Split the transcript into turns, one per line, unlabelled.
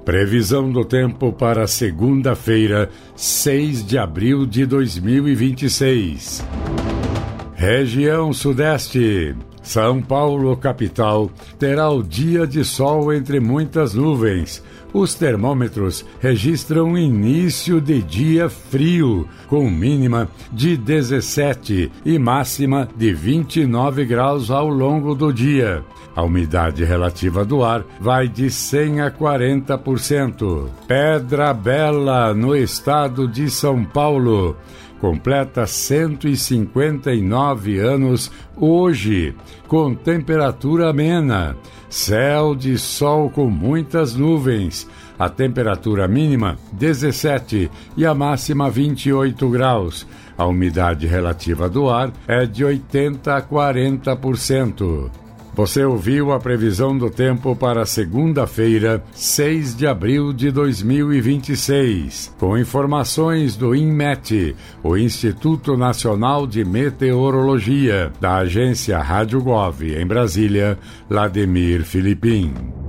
Previsão do tempo para segunda-feira, 6 de abril de 2026. Região Sudeste. São Paulo, capital, terá o dia de sol entre muitas nuvens. Os termômetros registram início de dia frio, com mínima de 17 e máxima de 29 graus ao longo do dia. A umidade relativa do ar vai de 100 a 40%. Pedra Bela, no estado de São Paulo, completa 159 anos hoje, com temperatura amena, céu de sol com muitas nuvens, a temperatura mínima 17 e a máxima 28 graus. A umidade relativa do ar é de 80 a 40%. Você ouviu a previsão do tempo para segunda-feira, 6 de abril de 2026, com informações do INMET, o Instituto Nacional de Meteorologia, da agência Rádio Gov, em Brasília, Lademir Filipim.